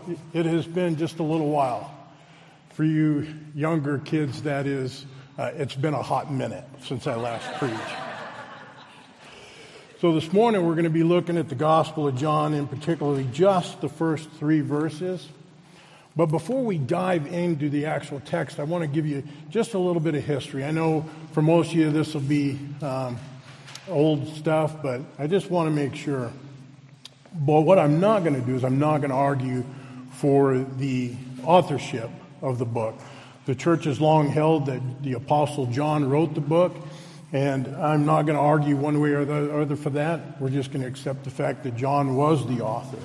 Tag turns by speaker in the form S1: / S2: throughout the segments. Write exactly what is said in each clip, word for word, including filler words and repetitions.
S1: it has been just a little while. For you younger kids, that is, uh, it's been a hot minute since I last preached. So this morning we're going to be looking at the Gospel of John, in particularly just the first three verses. But before we dive into the actual text, I want to give you just a little bit of history. I know for most of you this will be um, old stuff, but I just want to make sure. But what I'm not going to do is I'm not going to argue for the authorship of the book. The church has long held that the Apostle John wrote the book, and I'm not going to argue one way or the other for that. We're just going to accept the fact that John was the author.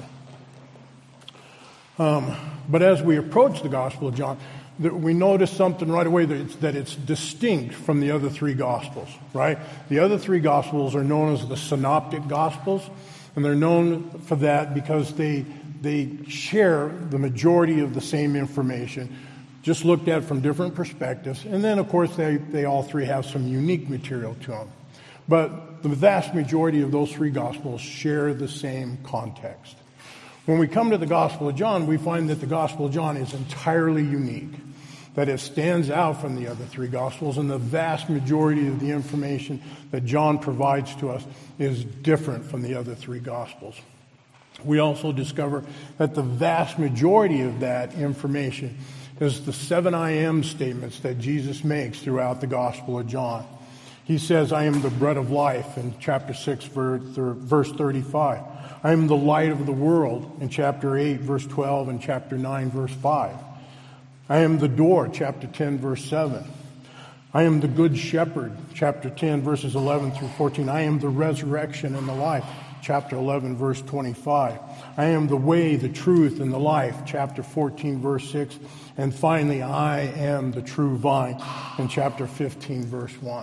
S1: Um, but as we approach the Gospel of John, we notice something right away, that it's, that it's distinct from the other three Gospels, right? The other three Gospels are known as the Synoptic Gospels, and they're known for that because they they share the majority of the same information, just looked at from different perspectives. And then, of course, they, they all three have some unique material to them. But the vast majority of those three Gospels share the same context. When we come to the Gospel of John, we find that the Gospel of John is entirely unique, that it stands out from the other three Gospels, and the vast majority of the information that John provides to us is different from the other three Gospels. We also discover that the vast majority of that information is the seven I am statements that Jesus makes throughout the Gospel of John. He says, I am the bread of life in chapter six, verse thirty-five. I am the light of the world in chapter eight, verse twelve, and chapter nine, verse five. I am the door, chapter ten, verse seven. I am the good shepherd, chapter ten, verses eleven through fourteen. I am the resurrection and the life, chapter eleven, verse twenty-five. I am the way, the truth, and the life, chapter fourteen, verse six. And finally, I am the true vine, in chapter fifteen, verse one.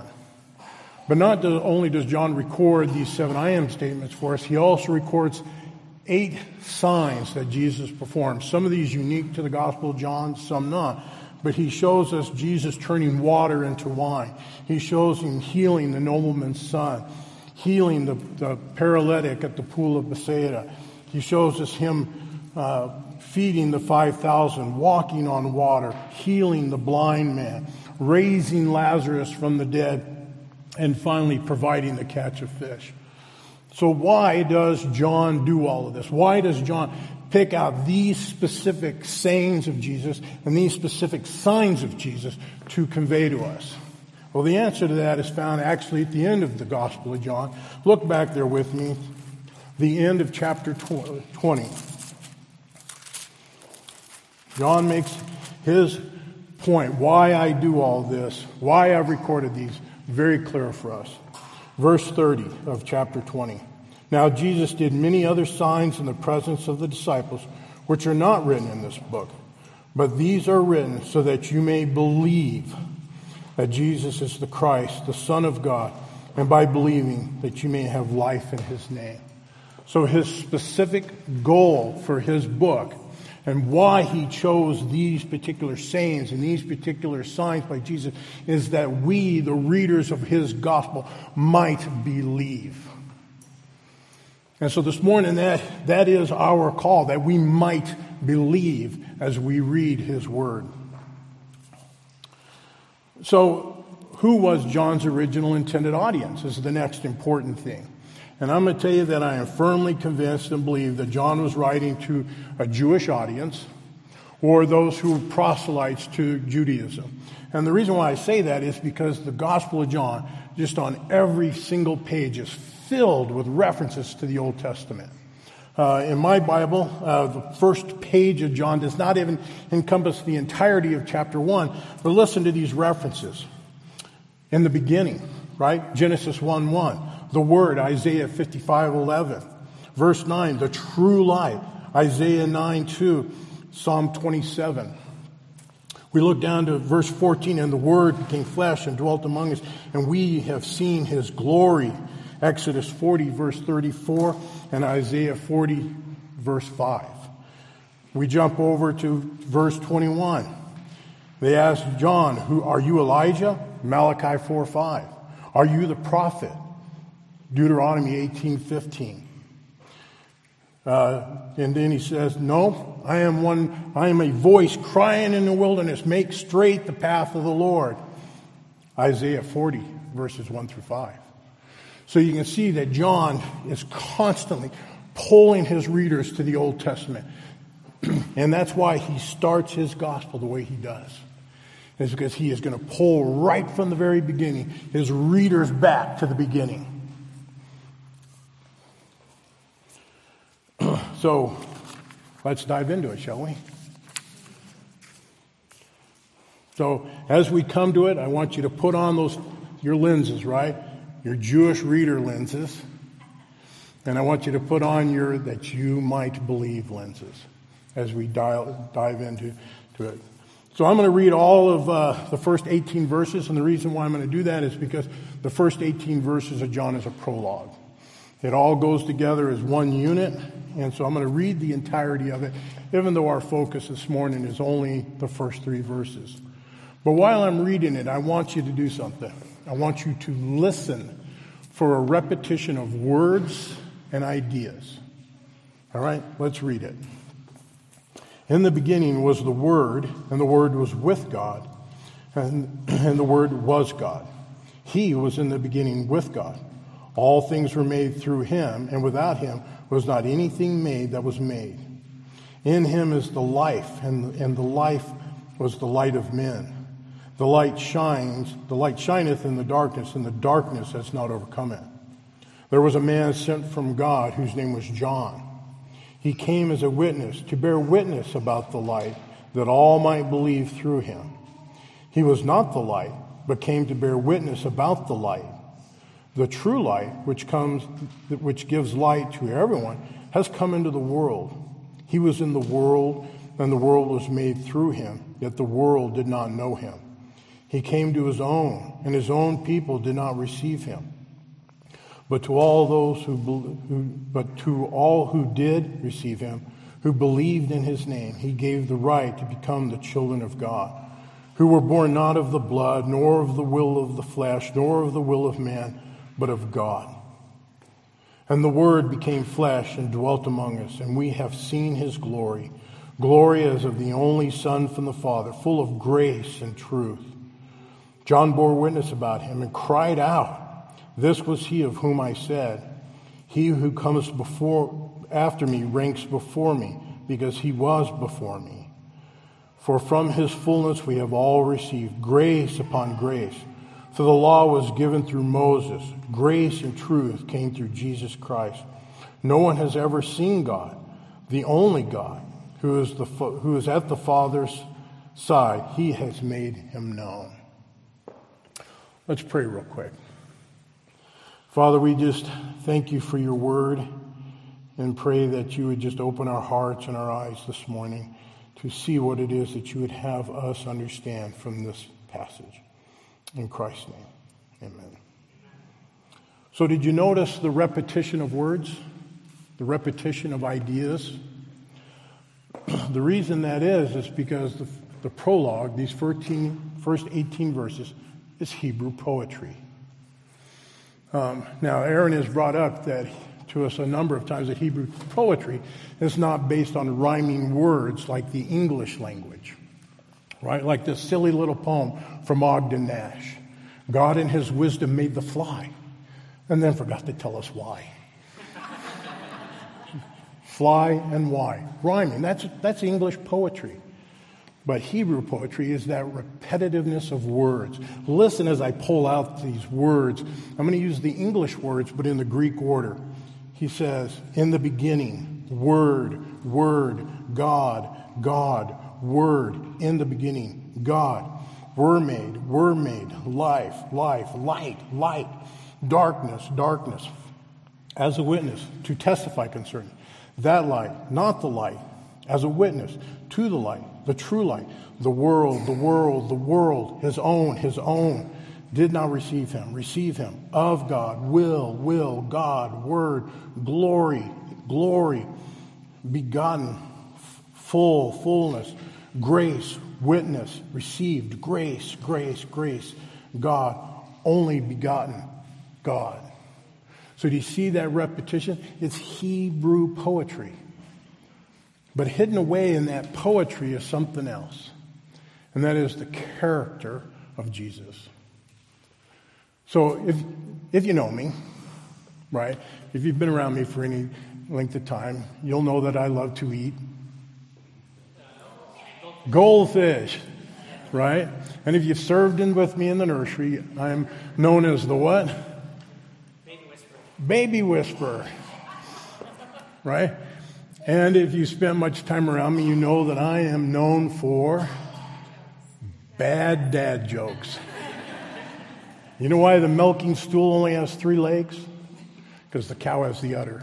S1: But not only does John record these seven I am statements for us, he also records eight signs that Jesus performed. Some of these unique to the Gospel of John, some not. But he shows us Jesus turning water into wine. He shows him healing the nobleman's son, healing the, the paralytic at the pool of Bethsaida. He shows us him uh, feeding the five thousand, walking on water, healing the blind man, raising Lazarus from the dead, and finally providing the catch of fish. So why does John do all of this? Why does John pick out these specific sayings of Jesus and these specific signs of Jesus to convey to us? Well, the answer to that is found actually at the end of the Gospel of John. Look back there with me, the end of chapter twenty. John makes his point, why I do all this, why I've recorded these, very clear for us. Verse thirty of chapter twenty. Now Jesus did many other signs in the presence of the disciples, which are not written in this book. But these are written so that you may believe that Jesus is the Christ, the Son of God, and by believing that you may have life in his name. So his specific goal for his book, and why he chose these particular sayings and these particular signs by Jesus, is that we, the readers of his gospel, might believe. And so this morning, that, that is our call, that we might believe as we read his word. So who was John's original intended audience is the next important thing. And I'm going to tell you that I am firmly convinced and believe that John was writing to a Jewish audience or those who were proselytes to Judaism. And the reason why I say that is because the Gospel of John, just on every single page, is filled with references to the Old Testament. Uh, in my Bible, uh, the first page of John does not even encompass the entirety of chapter one, but listen to these references. In the beginning, right? Genesis one one. The Word, Isaiah fifty-five eleven. Verse nine, the true light, Isaiah nine two, Psalm twenty-seven. We look down to verse fourteen, and the Word became flesh and dwelt among us, and we have seen his glory. Exodus forty, verse thirty-four, and Isaiah forty, verse five. We jump over to verse twenty-one. They asked John, "Who are you, Elijah?" Malachi four five. Are you the prophet? Deuteronomy eighteen fifteen. Uh, and then he says, no, I am one, I am a voice crying in the wilderness, make straight the path of the Lord. Isaiah forty, verses one through five. So you can see that John is constantly pulling his readers to the Old Testament. And that's why he starts his gospel the way he does. It's because he is going to pull right from the very beginning his readers back to the beginning. So let's dive into it, shall we? So as we come to it, I want you to put on those your lenses, right? Your Jewish reader lenses. And I want you to put on your that you might believe lenses as we dive, dive into to it. So I'm going to read all of uh, the first eighteen verses, and the reason why I'm going to do that is because the first eighteen verses of John is a prologue. It all goes together as one unit, and so I'm going to read the entirety of it, even though our focus this morning is only the first three verses. But while I'm reading it, I want you to do something. I want you to listen for a repetition of words and ideas. All right, let's read it. In the beginning was the Word, and the Word was with God, and, and the Word was God. He was in the beginning with God. All things were made through him, and without him was not anything made that was made. In him is the life, and, and the life was the light of men. The light shines, the light shineth in the darkness, and the darkness has not overcome it. There was a man sent from God whose name was John. He came as a witness, to bear witness about the light, that all might believe through him. He was not the light, but came to bear witness about the light. The true light, which comes, which gives light to everyone, has come into the world. He was in the world, and the world was made through him, yet the world did not know him. He came to his own, and his own people did not receive him. But to all those who, who but to all who did receive him, who believed in his name, he gave the right to become the children of God, who were born not of the blood, nor of the will of the flesh, nor of the will of man, but of God. And the Word became flesh and dwelt among us, and we have seen his glory, glory as of the only Son from the Father, full of grace and truth. John bore witness about him and cried out, "This was he of whom I said, he who comes before after me ranks before me, because he was before me. For from his fullness we have all received grace upon grace. For the law was given through Moses. Grace and truth came through Jesus Christ. No one has ever seen God, the only God, who is the who is at the Father's side. He has made him known." Let's pray real quick. Father, we just thank you for your word and pray that you would just open our hearts and our eyes this morning to see what it is that you would have us understand from this passage. In Christ's name, amen. So did you notice the repetition of words? The repetition of ideas? The reason that is, is because the, the prologue, these fourteen, first eighteen verses, is Hebrew poetry. Um, now, Aaron has brought up that to us a number of times that Hebrew poetry is not based on rhyming words like the English language. Right? Like this silly little poem from Ogden Nash. God in his wisdom made the fly and then forgot to tell us why. Fly and why. Rhyming. That's, that's English poetry. But Hebrew poetry is that repetitiveness of words. Listen as I pull out these words. I'm going to use the English words, but in the Greek order. He says, in the beginning, word, word, God, God, word, in the beginning, God, were made, were made, life, life, light, light, darkness, darkness, as a witness, to testify concerning that light, not the light, as a witness, to the light, the true light, the world, the world, the world, his own, his own, did not receive him, receive him, of God, will, will, God, word, glory, glory, begotten, full, fullness, grace, witness, received, grace, grace, grace, God, only begotten, God. So do you see that repetition? It's Hebrew poetry. But hidden away in that poetry is something else. And that is the character of Jesus. So if if you know me, right, if you've been around me for any length of time, you'll know that I love to eat goldfish, right? And if you've served in with me in the nursery, I'm known as the what?
S2: Baby whisperer.
S1: Baby whisperer, right? And if you spent much time around me, you know that I am known for bad dad jokes. You know why the milking stool only has three legs? Because the cow has the udder.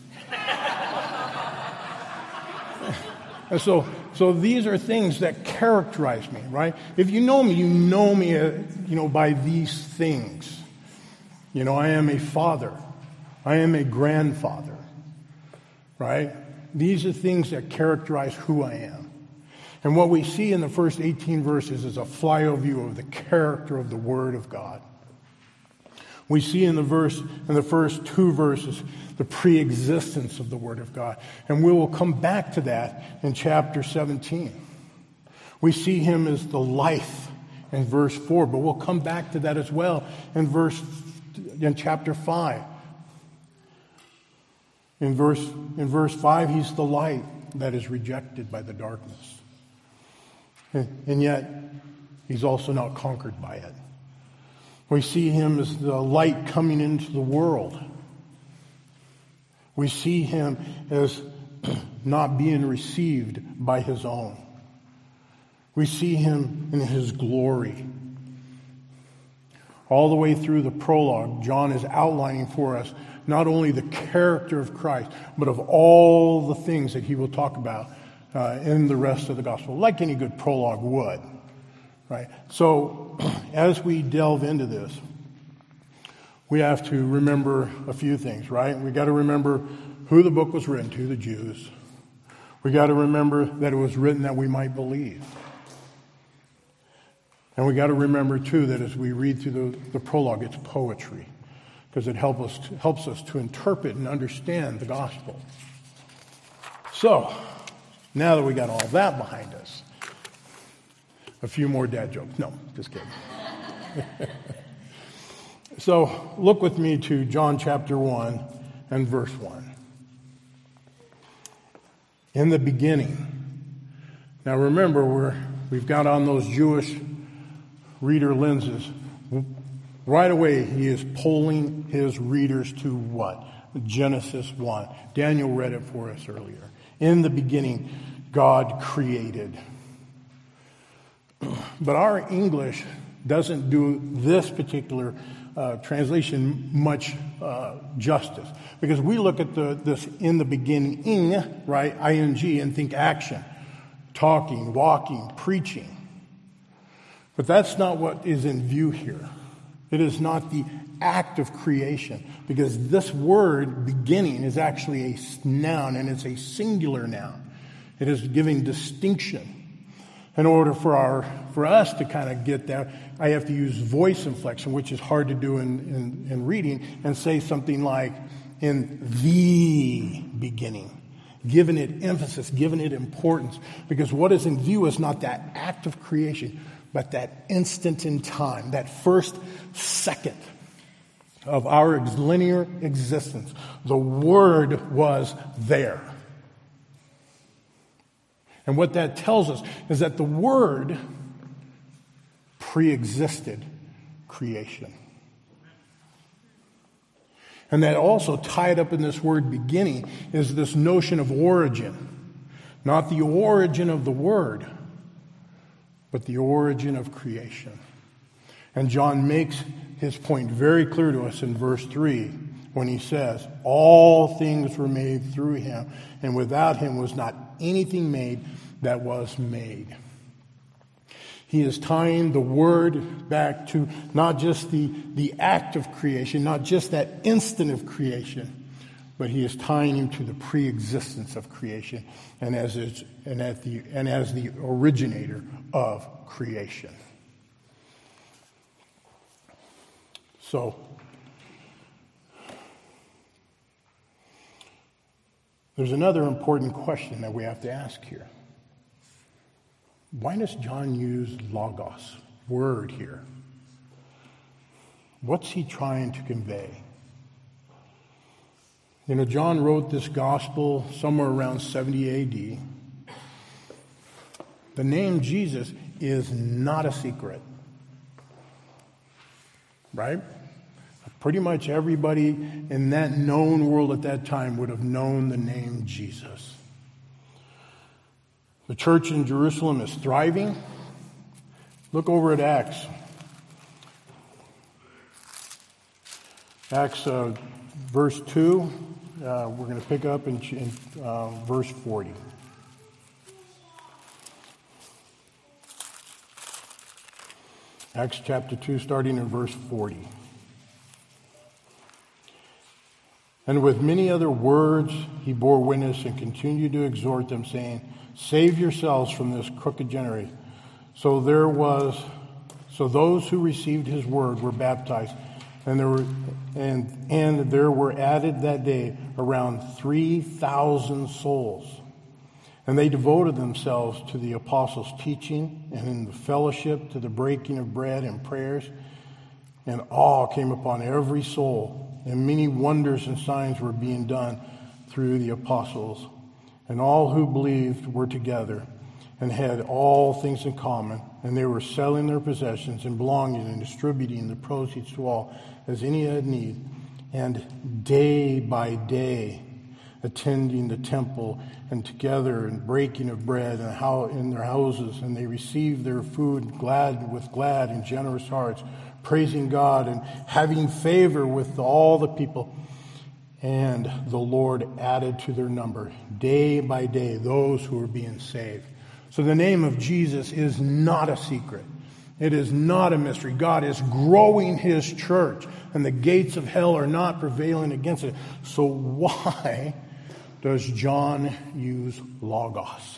S1: And so, so these are things that characterize me, right? If you know me, you know me, uh, you know, by these things. You know, I am a father. I am a grandfather, right? These are things that characterize who I am. And what we see in the first eighteen verses is a flyover view of the character of the Word of God. We see in the verse, in the first two verses, the pre-existence of the Word of God. And we will come back to that in chapter seventeen. We see him as the life in verse four, but we'll come back to that as well in verse in chapter five. In verse in verse five, he's the light that is rejected by the darkness. And, and yet, he's also not conquered by it. We see him as the light coming into the world. We see him as not being received by his own. We see him in his glory. All the way through the prologue, John is outlining for us not only the character of Christ, but of all the things that he will talk about uh, in the rest of the gospel, like any good prologue would. Right? So, as we delve into this, we have to remember a few things, right? We got to remember who the book was written to, the Jews. We got to remember that it was written that we might believe. And we got to remember, too, that as we read through the, the prologue, it's poetry, because it help us to, helps us to interpret and understand the gospel. So, now that we got all that behind us, a few more dad jokes. No, just kidding. So, look with me to John chapter one and verse one. In the beginning. Now remember, we're, we've got on those Jewish reader lenses. Right away, he is pulling his readers to what? Genesis one. Daniel read it for us earlier. In the beginning, God created. But our English doesn't do this particular uh, translation much uh, justice. Because we look at the this in the beginning, right, I N G, and think action. Talking, walking, preaching. But that's not what is in view here. It is not the act of creation. Because this word, beginning, is actually a noun, and it's a singular noun. It is giving distinction. In order for our for us to kind of get that, I have to use voice inflection, which is hard to do in, in, in reading, and say something like, in the beginning. Giving it emphasis, giving it importance. Because what is in view is not that act of creation, but that instant in time, that first second of our linear existence. The Word was there. And what that tells us is that the Word pre-existed creation. And that also tied up in this word beginning is this notion of origin. Not the origin of the Word, but the origin of creation. And John makes his point very clear to us in verse three when he says, all things were made through him, and without him was not anything made that was made. He is tying the Word back to not just the, the act of creation, not just that instant of creation, but he is tying him to the pre-existence of creation and as its, and at the and as the originator of creation. So, There's another important question that we have to ask here. Why does John use logos, word here? What's he trying to convey? You know, John wrote this gospel somewhere around seventy A D. The name Jesus is not a secret, right? Pretty much everybody in that known world at that time would have known the name Jesus. The church in Jerusalem is thriving. Look over at Acts. Acts uh, verse two. Uh, we're going to pick up in, in uh, verse forty. Acts chapter two, starting in verse forty. And with many other words he bore witness and continued to exhort them, saying, "Save yourselves from this crooked generation." So there was, so those who received his word were baptized, and there were, and and there were added that day around three thousand souls, and they devoted themselves to the apostles' teaching and in the fellowship, to the breaking of bread and prayers, and awe came upon every soul. And many wonders and signs were being done through the apostles. And all who believed were together and had all things in common. And they were selling their possessions and belonging and distributing the proceeds to all as any had need. And day by day attending the temple and together and breaking of bread and how in their houses. And they received their food glad with glad and generous hearts, praising God and having favor with all the people. And the Lord added to their number day by day those who were being saved. So the name of Jesus is not a secret. It is not a mystery. God is growing his church, and the gates of hell are not prevailing against it. So why does John use logos?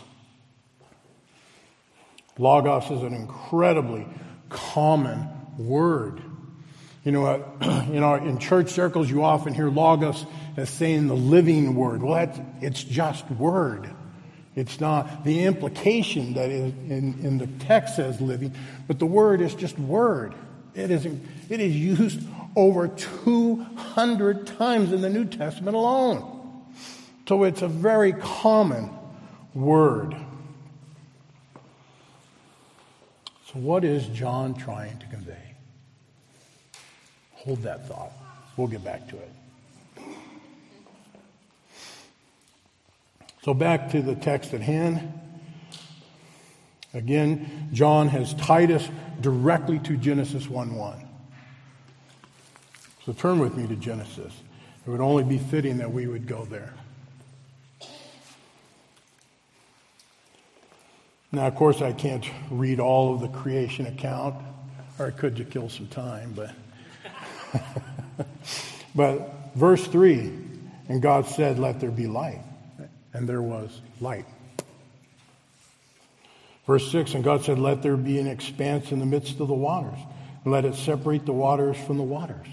S1: Logos is an incredibly common word. You know, in our in church circles, you often hear logos as saying the living word. Well, that's, it's just word. It's not the implication that is in, in the text says living, but the word is just word. It is it is used over two hundred times in the New Testament alone. So it's a very common word. So what is John trying to convey? Hold that thought. We'll get back to it. So back to the text at hand. Again, John has tied us directly to Genesis one one. So turn with me to Genesis. It would only be fitting that we would go there. Now, of course, I can't read all of the creation account, or I could to kill some time, but... But verse three, and God said, "Let there be light." And there was light. Verse six, and God said, "Let there be an expanse in the midst of the waters, and let it separate the waters from the waters."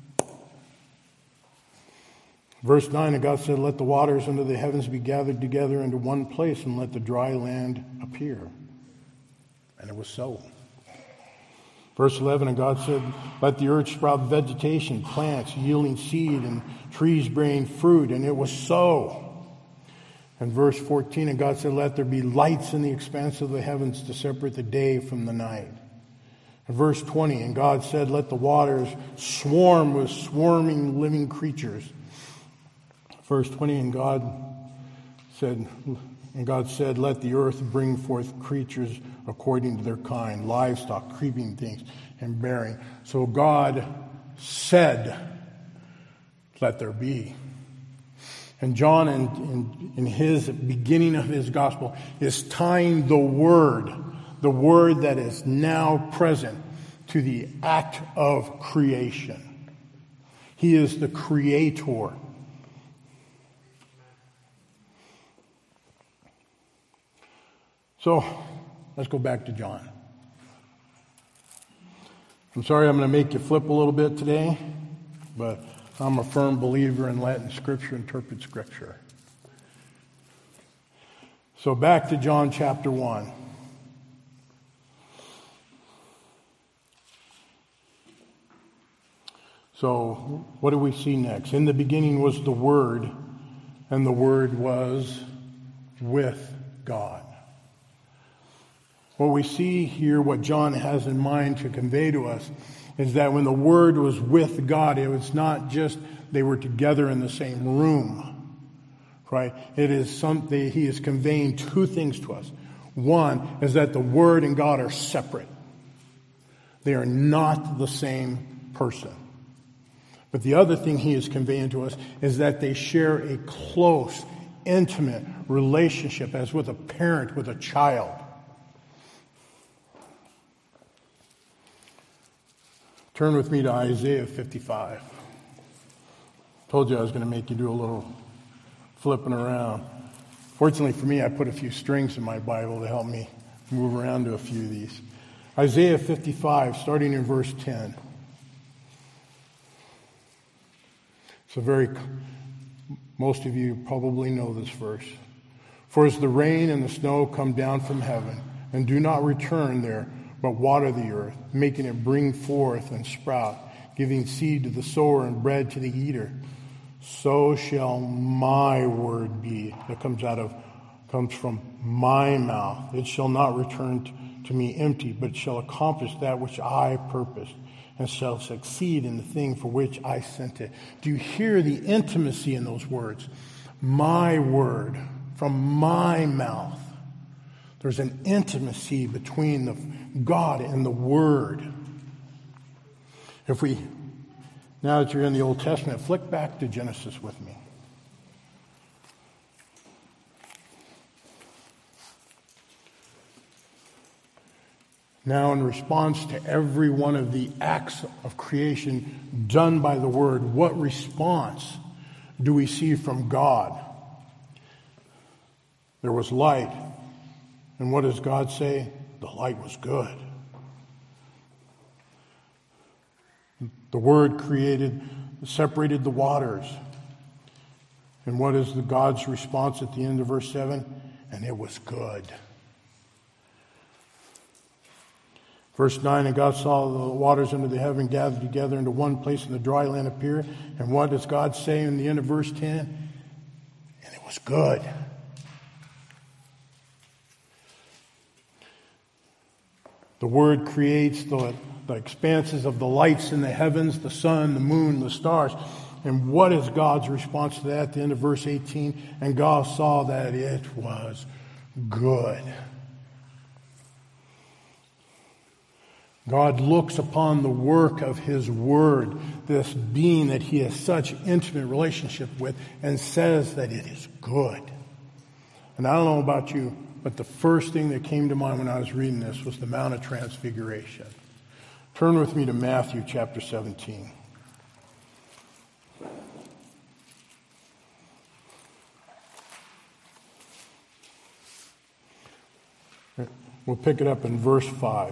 S1: Verse nine, and God said, "Let the waters under the heavens be gathered together into one place, and let the dry land appear." And it was so. Verse eleven, and God said, "Let the earth sprout vegetation, plants yielding seed, and trees bearing fruit." And it was so. And verse fourteen, and God said, "Let there be lights in the expanse of the heavens to separate the day from the night." And verse twenty, and God said, "Let the waters swarm with swarming living creatures." Verse twenty, and God said, and God said, "Let the earth bring forth creatures according to their kind, livestock, creeping things, and bearing." So God said, "Let there be." And John, in, in, in his beginning of his gospel, is tying the word, the word that is now present, to the act of creation. He is the creator. So, let's go back to John. I'm sorry I'm going to make you flip a little bit today, but I'm a firm believer in letting Scripture interpret Scripture. So back to John chapter one. So what do we see next? In the beginning was the Word, and the Word was with God. What we see here, what John has in mind to convey to us, is that when the Word was with God, it was not just they were together in the same room, right? It is something, he is conveying two things to us. One is that the Word and God are separate. They are not the same person. But the other thing he is conveying to us is that they share a close, intimate relationship as with a parent with a child. Turn with me to Isaiah fifty-five. Told you I was going to make you do a little flipping around. Fortunately for me, I put a few strings in my Bible to help me move around to a few of these. Isaiah fifty-five, starting in verse ten. It's a very, most of you probably know this verse. For as the rain and the snow come down from heaven, and do not return there, but water the earth, making it bring forth and sprout, giving seed to the sower and bread to the eater, so shall my word be that comes out of, comes from my mouth. It shall not return to, to me empty, but shall accomplish that which I purposed, and shall succeed in the thing for which I sent it. Do you hear the intimacy in those words? My word, from my mouth. There's an intimacy between the God and the Word. If we, now that you're in the Old Testament, flick back to Genesis with me. Now, in response to every one of the acts of creation done by the Word, what response do we see from God? There was light. And what does God say? The light was good. The Word created, separated the waters. And what is the God's response at the end of verse seven? And it was good. Verse nine, and God saw the waters under the heaven gathered together into one place, and the dry land appear. And what does God say in the end of verse ten? And it was good. The Word creates the, the expanses of the lights in the heavens, the sun, the moon, the stars. And what is God's response to that at the end of verse eighteen? And God saw that it was good. God looks upon the work of His Word, this being that He has such intimate relationship with, and says that it is good. And I don't know about you, but the first thing that came to mind when I was reading this was the Mount of Transfiguration. Turn with me to Matthew chapter seventeen. We'll pick it up in verse five.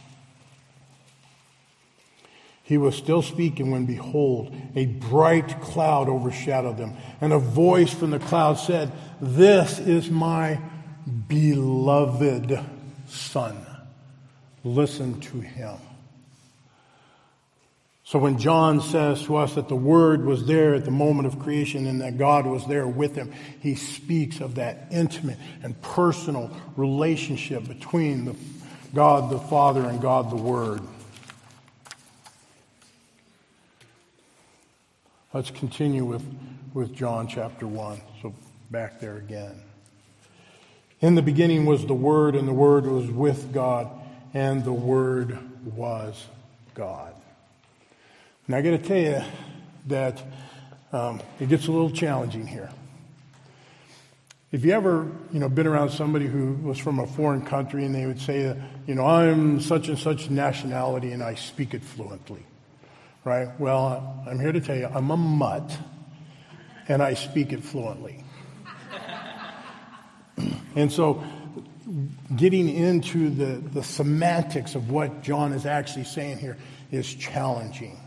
S1: He was still speaking when, behold, a bright cloud overshadowed them, and a voice from the cloud said, "This is my beloved Son. Listen to him." So when John says to us that the Word was there at the moment of creation and that God was there with him, he speaks of that intimate and personal relationship between the God the Father and God the Word. Let's continue with, with John chapter one. So back there again. In the beginning was the Word, and the Word was with God, and the Word was God. And I got to tell you that um, it gets a little challenging here. If you ever, you know, been around somebody who was from a foreign country and they would say, you know, I'm such and such nationality and I speak it fluently, right? Well, I'm here to tell you I'm a mutt and I speak it fluently. And so getting into the, the semantics of what John is actually saying here is challenging.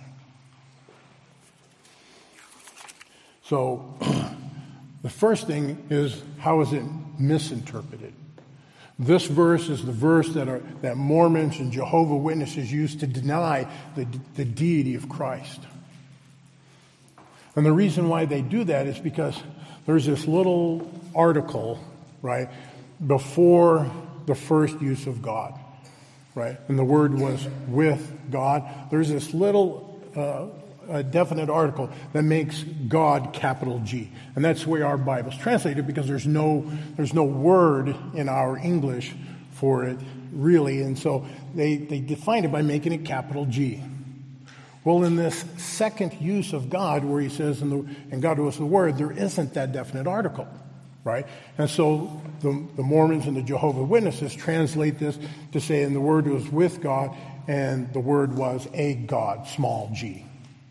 S1: So the first thing is, how is it misinterpreted. This verse is the verse that, are, that Mormons and Jehovah's Witnesses use to deny the, the deity of Christ. And the reason why they do that is because there's this little article, right, before the first use of God, right? And the word was with God. There's this little uh, a definite article that makes God capital G. And that's the way our Bible's translated, because there's no there's no word in our English for it, really. And so they, they define it by making it capital G. Well, in this second use of God, where he says, in the, and God was the Word, there isn't that definite article, right? And so the, the Mormons and the Jehovah's Witnesses translate this to say, and the Word was with God, and the Word was a God, small g.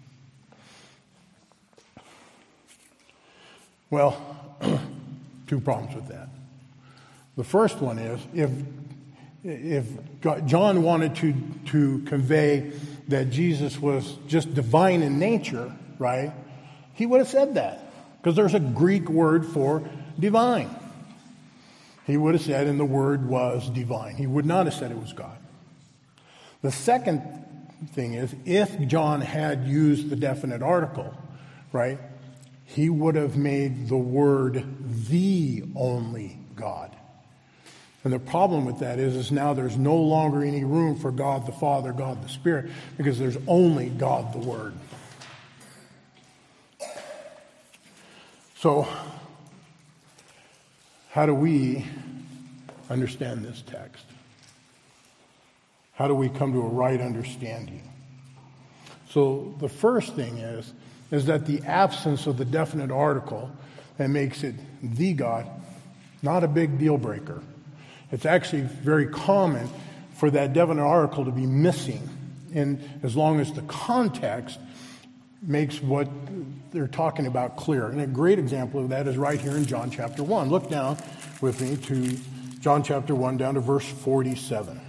S1: Well, two problems with that. The first one is, if if God, John wanted to, to convey that Jesus was just divine in nature, right, he would have said that, because there's a Greek word for divine. He would have said, and the word was divine. He would not have said it was God. The second thing is, if John had used the definite article, right, he would have made the word the only God. And the problem with that is, is now there's no longer any room for God the Father, God the Spirit, because there's only God the Word. So, how do we understand this text? How do we come to a right understanding? So, the first thing is, is that the absence of the definite article that makes it the God, not a big deal breaker. It's actually very common for that definite article to be missing, and as long as the context makes what they're talking about clear. And a great example of that is right here in John chapter one. Look down with me to John chapter one, down to verse forty-seven.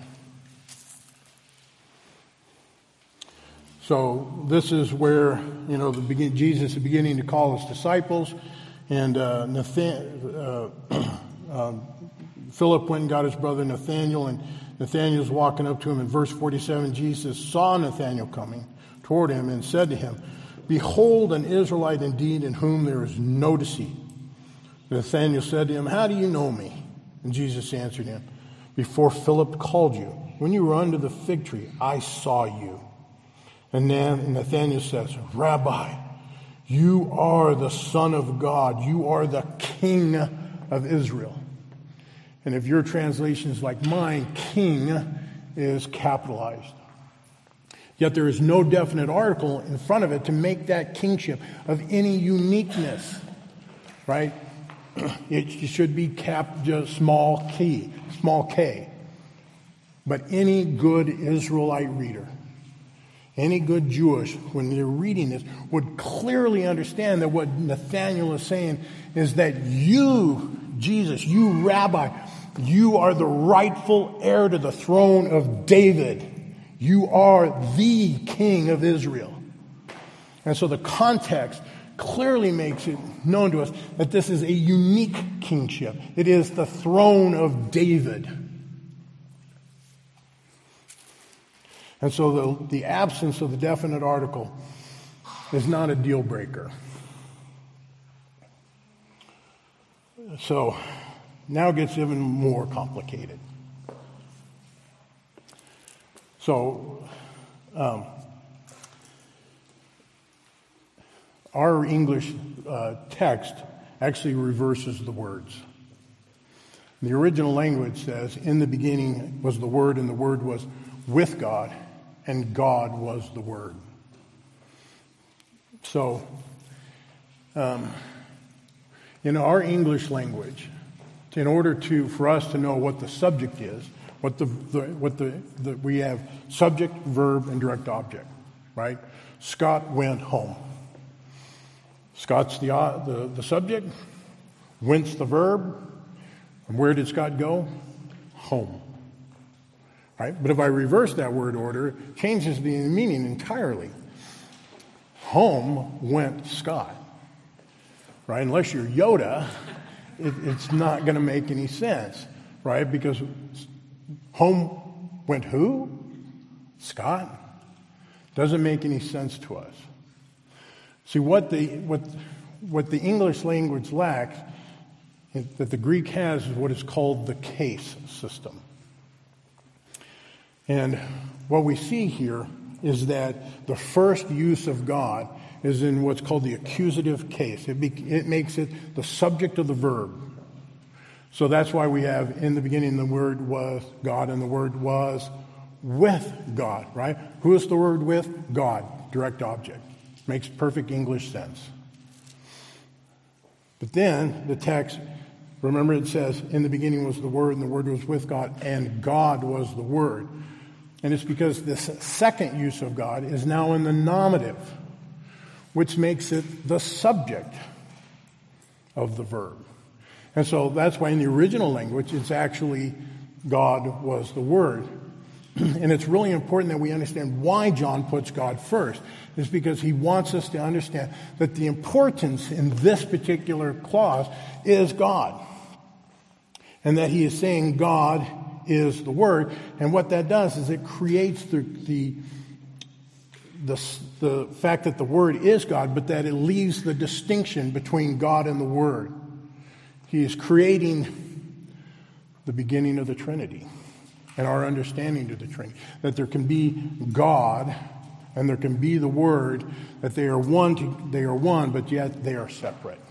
S1: So this is where, you know, the begin, Jesus is beginning to call his disciples, and uh, Nathan, uh, um, Philip went and got his brother Nathanael, and Nathanael's walking up to him. In verse forty-seven, Jesus saw Nathanael coming toward him and said to him, "Behold, an Israelite indeed, in whom there is no deceit." Nathanael said to him, "How do you know me?" And Jesus answered him, "Before Philip called you, when you were under the fig tree, I saw you." And then Nathanael says, "Rabbi, you are the Son of God. You are the King of Israel." And if your translation is like mine, king is capitalized. Yet there is no definite article in front of it to make that kingship of any uniqueness, right? It should be cap just small k, small k. But any good Israelite reader, any good Jewish, when they're reading this, would clearly understand that what Nathanael is saying is that you, Jesus, you Rabbi, you are the rightful heir to the throne of David. You are the King of Israel. And so the context clearly makes it known to us that this is a unique kingship. It is the throne of David. And so the, the absence of the definite article is not a deal breaker. So now it gets even more complicated. So um, our English uh, text actually reverses the words. The original language says, "In the beginning was the Word, and the Word was with God, and God was the Word." So, um, in our English language, in order to for us to know what the subject is, what the, the what the, the we have subject, verb, and direct object, right? Scott went home. Scott's the uh, the, the subject. Went's the verb. And where did Scott go? Home. Right? But if I reverse that word order, it changes the meaning entirely. Home went Scott. Right? Unless you're Yoda, it, it's not going to make any sense, right? Because home went who? Scott. Doesn't make any sense to us. See, what the what what the English language lacks, that the Greek has, is what is called the case system. And what we see here is that the first use of God is in what's called the accusative case. It, be, it makes it the subject of the verb. So that's why we have, in the beginning, the Word was God, and the Word was with God, right? Who is the Word with? God, direct object. Makes perfect English sense. But then the text, remember it says, in the beginning was the Word, and the Word was with God, and God was the Word. And it's because this second use of God is now in the nominative, which makes it the subject of the verb. And so that's why in the original language, it's actually God was the Word. And it's really important that we understand why John puts God first. It's because he wants us to understand that the importance in this particular clause is God. And that he is saying God is the Word. And what that does is it creates the, the, the, the fact that the Word is God, but that it leaves the distinction between God and the Word. He is creating the beginning of the Trinity and our understanding of the Trinity. That there can be God and there can be the Word, that they are one, to, they are one, but yet they are separate.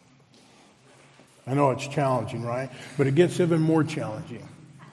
S1: I know it's challenging, right? But it gets even more challenging.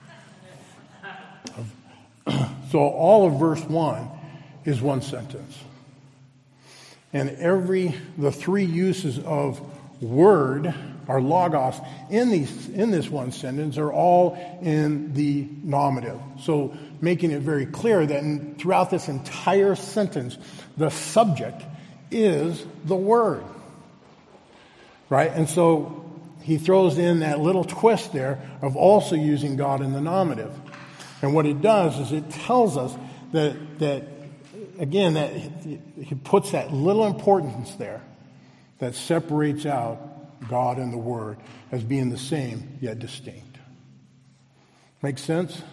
S1: So all of verse one is one sentence. And every, the three uses of word, or logos, in these in this one sentence are all in the nominative. So making it very clear that in, throughout this entire sentence, the subject is the Word. Right? And so he throws in that little twist there of also using God in the nominative. And what it does is it tells us that, that again, that he puts that little importance there that separates out God and the Word as being the same yet distinct. Make sense?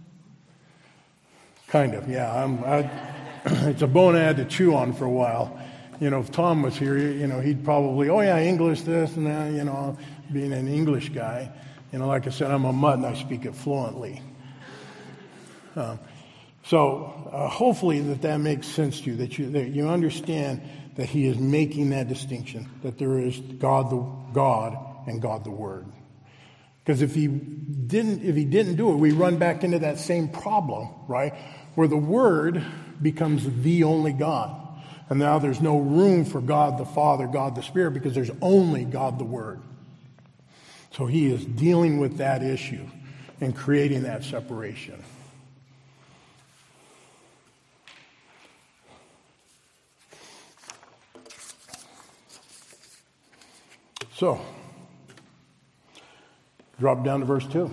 S1: Kind of, yeah. I'm, I, it's a bone I had to chew on for a while. You know, if Tom was here, you know, he'd probably, oh yeah, English this and that, you know, being an English guy. You know, like I said, I'm a mutt and I speak it fluently. Um, so uh, hopefully that that makes sense to you, that you that you understand that he is making that distinction, that there is God the God and God the Word. Because if he didn't if he didn't do it, we run back into that same problem, right? Where the Word becomes the only God. And now there's no room for God the Father, God the Spirit, because there's only God the Word. So he is dealing with that issue and creating that separation. So, drop down to verse two.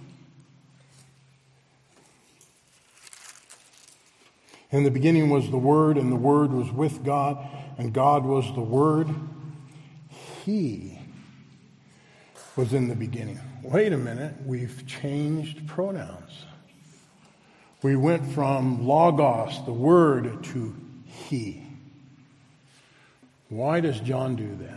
S1: In the beginning was the Word, and the Word was with God, and God was the Word. He was in the beginning. Wait a minute, we've changed pronouns. We went from logos, the Word, to he. Why does John do that?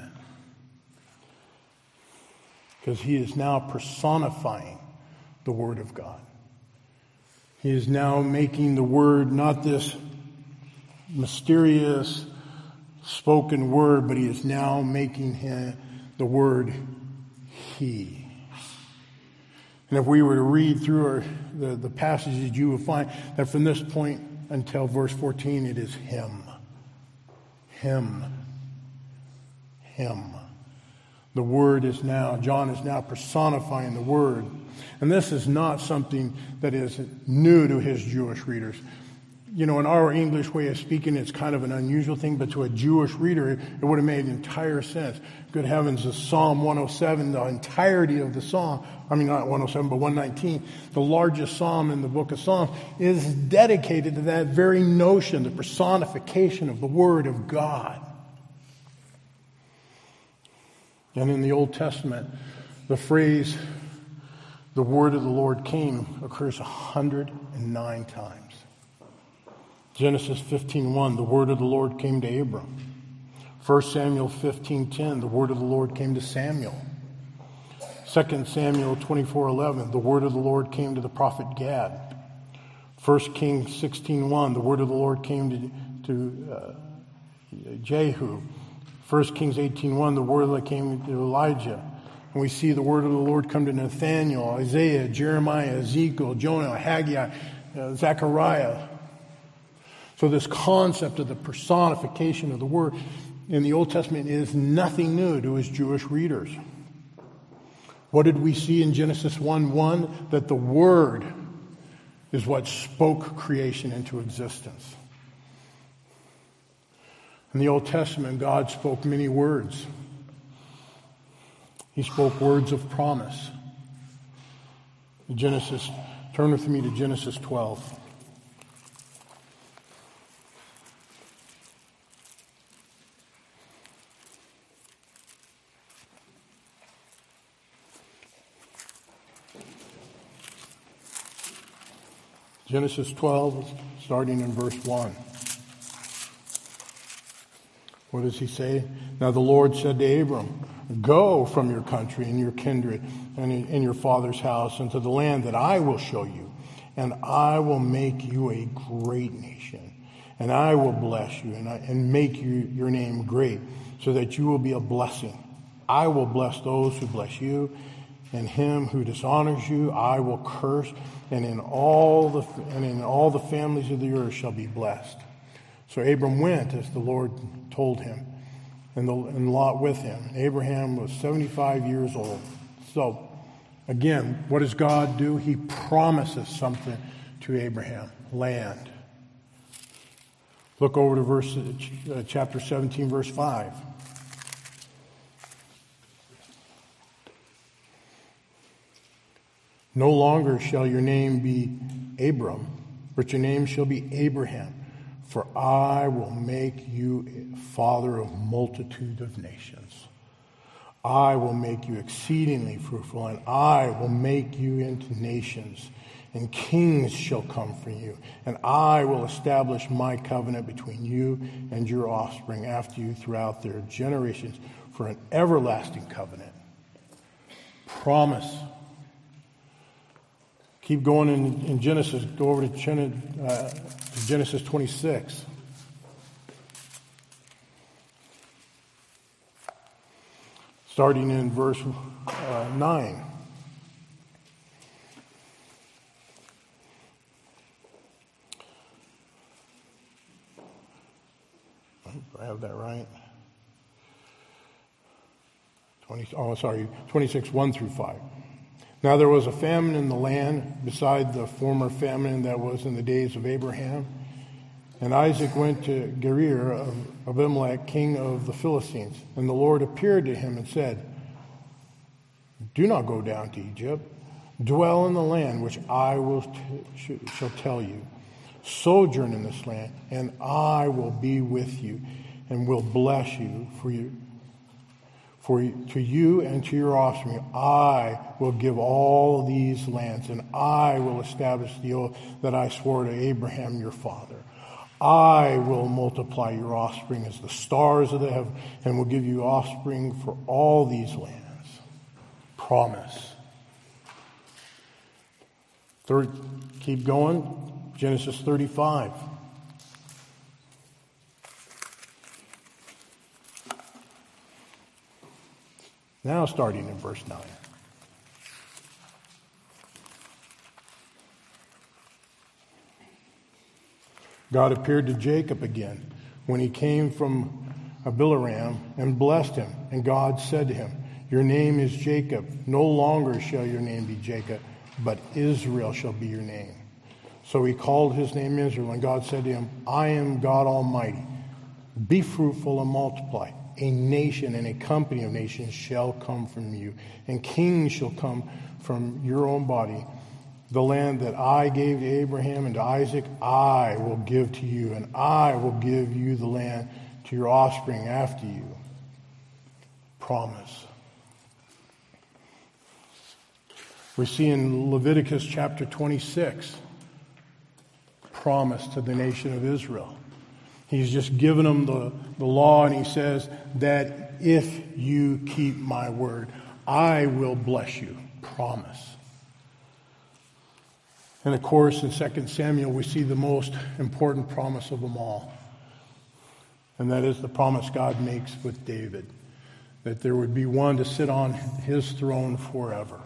S1: Because he is now personifying the Word of God. He is now making the Word not this mysterious spoken word, but he is now making him the word he. And if we were to read through our, the, the passages, you will find that from this point until verse fourteen, it is him. Him. Him. The Word is now, John is now personifying the Word. And this is not something that is new to his Jewish readers. You know, in our English way of speaking, it's kind of an unusual thing, but to a Jewish reader, it would have made entire sense. Good heavens, the Psalm one oh seven, the entirety of the Psalm, I mean not one oh seven, but one nineteen, the largest Psalm in the book of Psalms, is dedicated to that very notion, the personification of the Word of God. And in the Old Testament, The phrase, the word of the Lord came, occurs one hundred nine times. Genesis fifteen one, the word of the Lord came to Abram. First Samuel fifteen ten, the word of the Lord came to Samuel. Second Samuel twenty-four eleven, the word of the Lord came to the prophet Gad. First Kings sixteen one, the word of the Lord came to, to uh, Jehu. First Kings eighteen one, the word of the Lord came to Elijah. And we see the word of the Lord come to Nathaniel, Isaiah, Jeremiah, Ezekiel, Jonah, Haggai, uh, Zechariah. So this concept of the personification of the word in the Old Testament is nothing new to his Jewish readers. What did we see in Genesis one one? That the word is what spoke creation into existence. In the Old Testament, God spoke many words. He spoke words of promise. Genesis, turn with me to Genesis twelve. Genesis twelve, starting in verse one. What does he say? Now the Lord said to Abram, go from your country and your kindred and in, in your father's house into the land that I will show you, and I will make you a great nation, and I will bless you and, I, and make you, your name great, so that you will be a blessing. I will bless those who bless you, and him who dishonors you I will curse, and in all the and in all the families of the earth shall be blessed. So Abram went as the Lord told him, and, the, and Lot with him. Abraham was seventy-five years old. So, again, what does God do? He promises something to Abraham, land. Look over to verse uh, chapter seventeen, verse five. No longer shall your name be Abram, but your name shall be Abraham. For I will make you a father of multitude of nations. I will make you exceedingly fruitful, and I will make you into nations, and kings shall come from you. And I will establish my covenant between you and your offspring after you throughout their generations for an everlasting covenant. Promise. Keep going in, in Genesis. Go over to, uh, to Genesis twenty-six. Starting in verse uh, nine. Do I have that right? twenty, oh, sorry. twenty-six, one through five. Now there was a famine in the land beside the former famine that was in the days of Abraham. And Isaac went to Gerar of Abimelech, king of the Philistines. And the Lord appeared to him and said, do not go down to Egypt. Dwell in the land which I will t- shall tell you. Sojourn in this land, and I will be with you and will bless you for you. For to you and to your offspring I will give all these lands, and I will establish the oath that I swore to Abraham your father. I will multiply your offspring as the stars of the heaven, and will give you offspring for all these lands. Promise. Third, keep going. Genesis thirty-five. Now starting in verse nine. God appeared to Jacob again when he came from Abiram and blessed him. And God said to him, your name is Jacob. No longer shall your name be Jacob, but Israel shall be your name. So he called his name Israel, and God said to him, I am God Almighty. Be fruitful and multiply. A nation and a company of nations shall come from you, and kings shall come from your own body. The land that I gave to Abraham and to Isaac, I will give to you, and I will give you the land to your offspring after you. Promise. We see in Leviticus chapter twenty-six, promise to the nation of Israel. He's just given them the, the law, and he says that if you keep my word, I will bless you. Promise. And of course, in Second Samuel, we see the most important promise of them all. And that is the promise God makes with David, that there would be one to sit on his throne forever.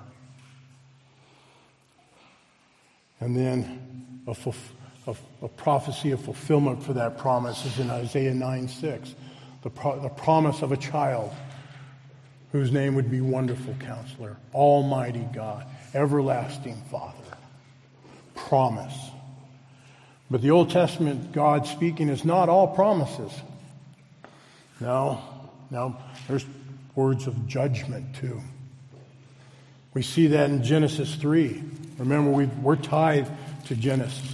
S1: And then a, a, a prophecy of fulfillment for that promise is in Isaiah nine six, the, pro, the promise of a child whose name would be Wonderful Counselor, Almighty God, Everlasting Father. Promise. But the Old Testament God speaking is not all promises. No, no, there's words of judgment too. We see that in Genesis three. Remember, we've, we're tied to Genesis.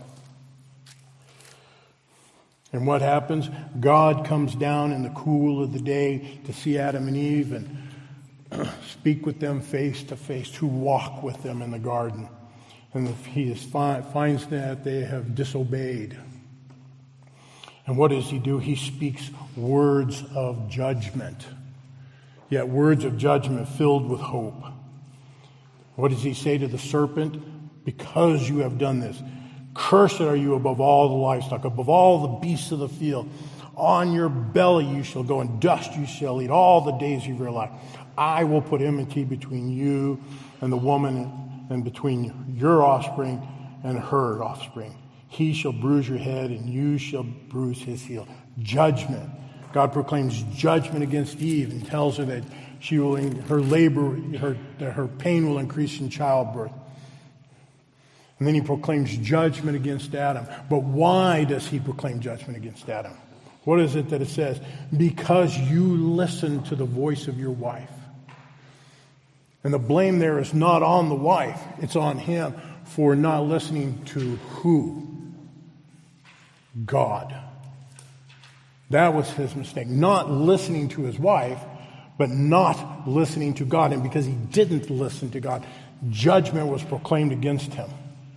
S1: And what happens? God comes down in the cool of the day to see Adam and Eve and speak with them face to face, to walk with them in the garden. And he is, finds that they have disobeyed. And what does he do? He speaks words of judgment. Yet words of judgment filled with hope. What does he say to the serpent? Because you have done this, cursed are you above all the livestock, above all the beasts of the field. On your belly you shall go, and dust you shall eat all the days of your life. I will put enmity between you and the woman, and between your offspring and her offspring. He shall bruise your head, and you shall bruise his heel. Judgment. God proclaims judgment against Eve and tells her that she will, her labor, her, her pain will increase in childbirth. And then he proclaims judgment against Adam. But why does he proclaim judgment against Adam? What is it that it says? Because you listened to the voice of your wife. And the blame there is not on the wife. It's on him for not listening to who? God. That was his mistake. Not listening to his wife, but not listening to God. And because he didn't listen to God, judgment was proclaimed against him.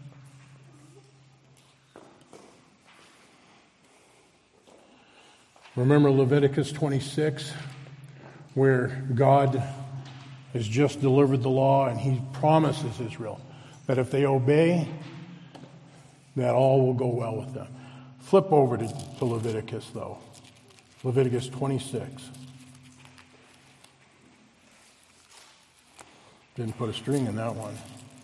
S1: Remember Leviticus twenty-six, where God has just delivered the law, and he promises Israel that if they obey, that all will go well with them. Flip over to, to Leviticus, though. Leviticus twenty-six. Didn't put a string in that one.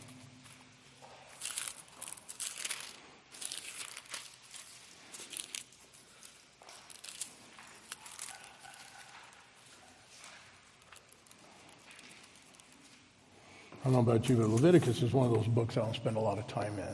S1: I don't know about you, but Leviticus is one of those books I don't spend a lot of time in.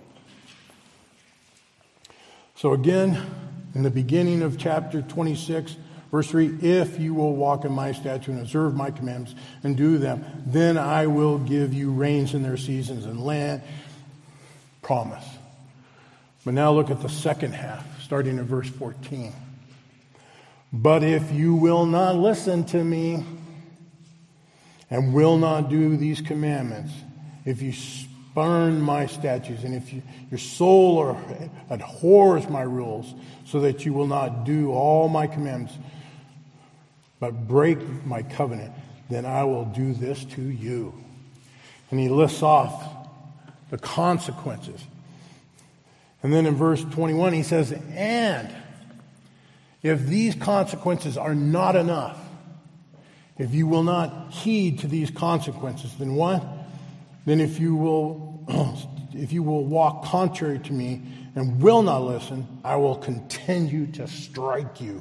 S1: So again, in the beginning of chapter twenty-six, verse three, if you will walk in my statutes and observe my commandments and do them, then I will give you rains in their seasons and land. Promise. But now look at the second half, starting in verse fourteen. But if you will not listen to me and will not do these commandments, if you spurn my statutes, and if you, your soul or abhors my rules, so that you will not do all my commandments, but break my covenant, then I will do this to you. And he lists off the consequences. And then in verse twenty-one, he says, and if these consequences are not enough, if you will not heed to these consequences, then what? Then if you will, if you will walk contrary to me and will not listen, I will continue to strike you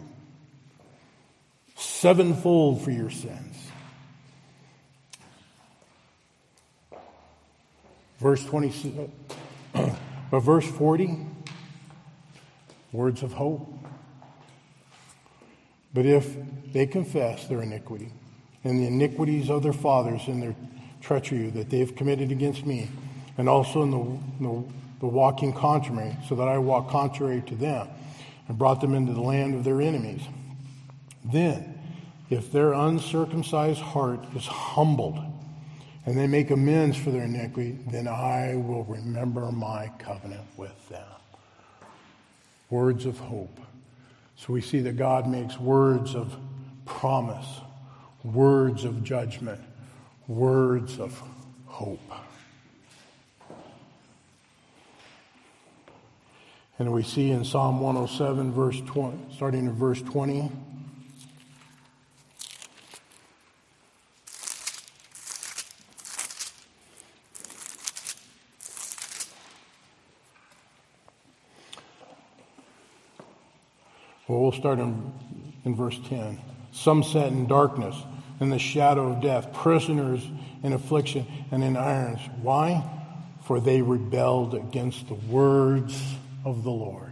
S1: sevenfold for your sins. Verse twenty, but verse forty, words of hope. But if they confess their iniquity and the iniquities of their fathers and their treachery that they have committed against me, and also in the, the, the walking contrary, so that I walk contrary to them, and brought them into the land of their enemies, then if their uncircumcised heart is humbled, and they make amends for their iniquity, then I will remember my covenant with them. Words of hope. So we see that God makes words of promise, words of judgment, words of hope. And we see in Psalm one oh seven, verse twenty, starting in verse twenty, well, we'll start in, in verse ten. Some sat in darkness, in the shadow of death, prisoners in affliction and in irons. Why? For they rebelled against the words of the Lord.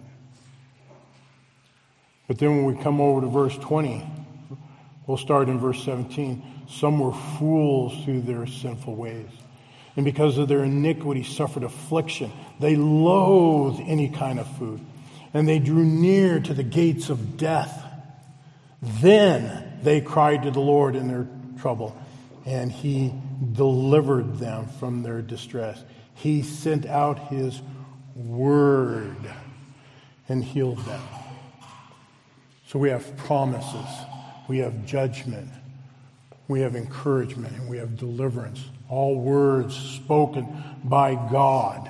S1: But then when we come over to verse twenty, we'll start in verse seventeen. Some were fools through their sinful ways, and because of their iniquity suffered affliction. They loathed any kind of food, and they drew near to the gates of death. Then they cried to the Lord in their trouble, and he delivered them from their distress. He sent out his word and healed them. So we have promises, we have judgment, we have encouragement, and we have deliverance. All words spoken by God.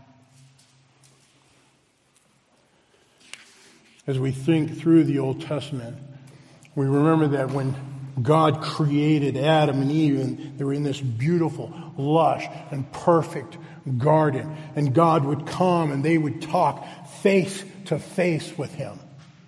S1: As we think through the Old Testament, we remember that when God created Adam and Eve, and they were in this beautiful, lush, and perfect garden. And God would come and they would talk face to face with him.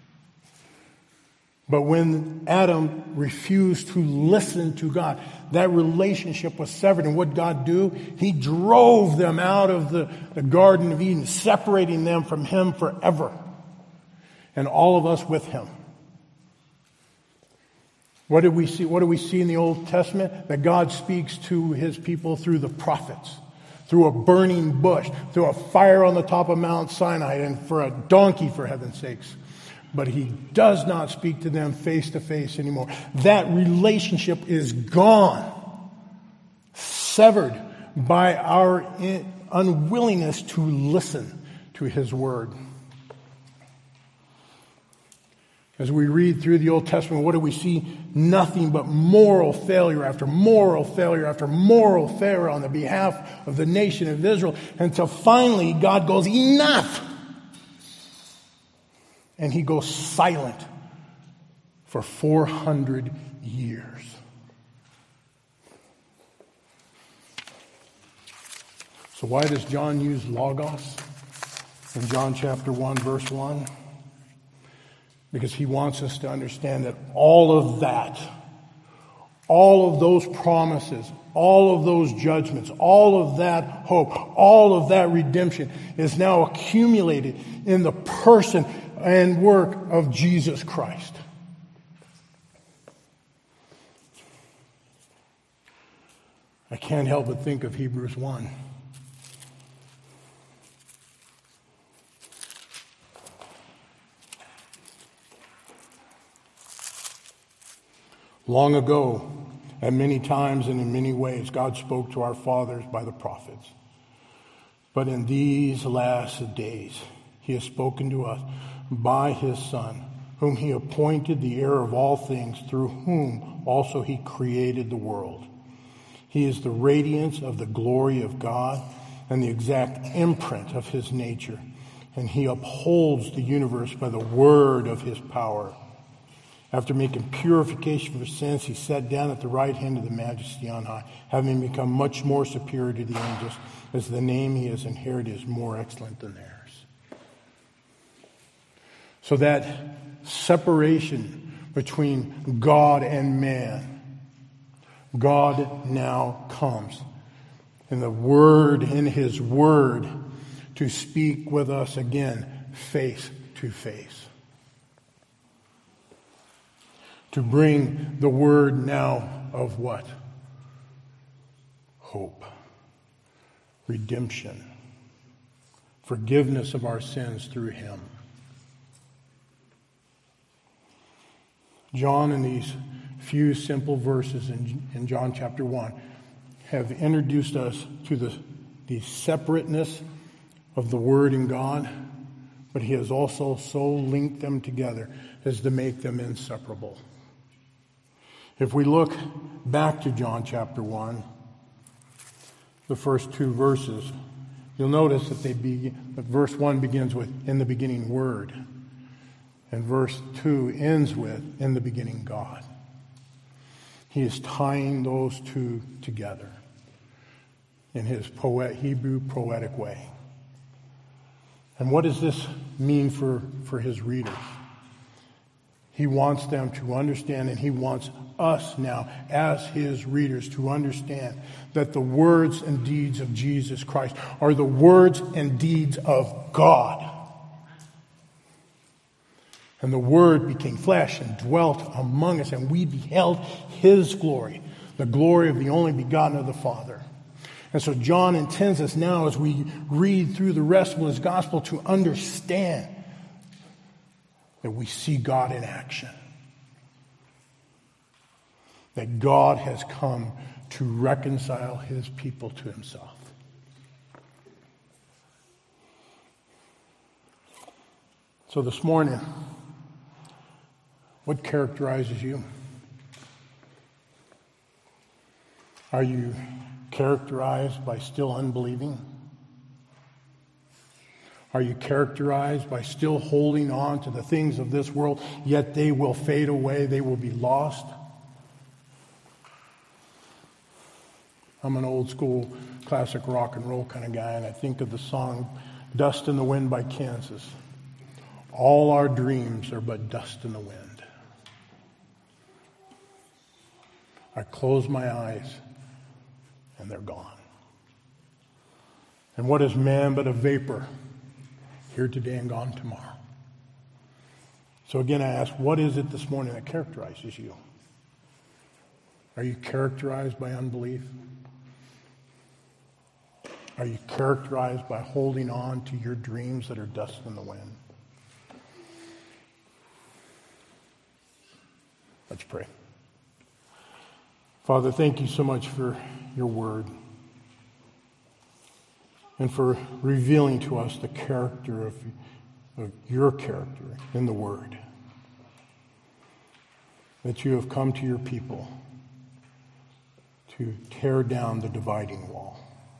S1: But when Adam refused to listen to God, that relationship was severed. And what did God do? He drove them out of the, the Garden of Eden, separating them from him forever. And all of us with him. What did we see? What do we see in the Old Testament? That God speaks to his people through the prophets, through a burning bush, through a fire on the top of Mount Sinai, and for a donkey, for heaven's sakes. But he does not speak to them face to face anymore. That relationship is gone, severed by our unwillingness to listen to his word. As we read through the Old Testament, what do we see? Nothing but moral failure after moral failure after moral failure on the behalf of the nation of Israel. Until finally God goes, enough! And he goes silent for four hundred years. So why does John use logos in John chapter one, verse one? Because he wants us to understand that all of that, all of those promises, all of those judgments, all of that hope, all of that redemption is now accumulated in the person and work of Jesus Christ. I can't help but think of Hebrews one. Long ago, at many times and in many ways, God spoke to our fathers by the prophets. But in these last days, he has spoken to us by his Son, whom he appointed the heir of all things, through whom also he created the world. He is the radiance of the glory of God and the exact imprint of his nature, and he upholds the universe by the word of his power. After making purification for sins, he sat down at the right hand of the Majesty on high, having become much more superior to the angels, as the name he has inherited is more excellent than theirs. So that separation between God and man, God now comes in the Word, in his Word, to speak with us again, face to face. To bring the word now of what? Hope. Redemption. Forgiveness of our sins through him. John, in these few simple verses in, in John chapter one, have introduced us to the, the separateness of the Word and God, but he has also so linked them together as to make them inseparable. If we look back to John chapter one, the first two verses, you'll notice that they begin, that verse one begins with, in the beginning Word, and verse two ends with, in the beginning God. He is tying those two together in his poet, Hebrew poetic way. And what does this mean for, for his readers? He wants them to understand, and he wants us now, as his readers, to understand that the words and deeds of Jesus Christ are the words and deeds of God. And the Word became flesh and dwelt among us, and we beheld his glory, the glory of the only begotten of the Father. And so John intends us now, as we read through the rest of his gospel, to understand that we see God in action. That God has come to reconcile his people to himself. So this morning, what characterizes you? Are you characterized by still unbelieving? Are you characterized by still holding on to the things of this world, yet they will fade away, they will be lost? I'm an old school classic rock and roll kind of guy, and I think of the song Dust in the Wind by Kansas. All our dreams are but dust in the wind. I close my eyes and they're gone. And what is man but a vapor, here today and gone tomorrow? So again, I ask, what is it this morning that characterizes you? Are you characterized by unbelief? Are you characterized by holding on to your dreams that are dust in the wind? Let's pray. Father, thank you so much for your word and for revealing to us the character of, of your character in the word. That you have come to your people to tear down the dividing wall.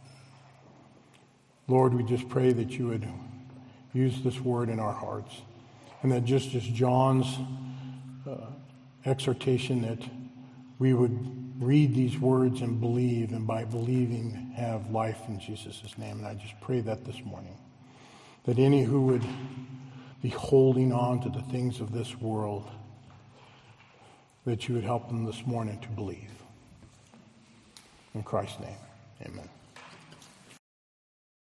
S1: Lord, we just pray that you would use this word in our hearts, and that just as John's uh, exhortation, that we would read these words and believe, and by believing have life in Jesus' name. And I just pray that this morning, that any who would be holding on to the things of this world, that you would help them this morning to believe. In Christ's name, amen.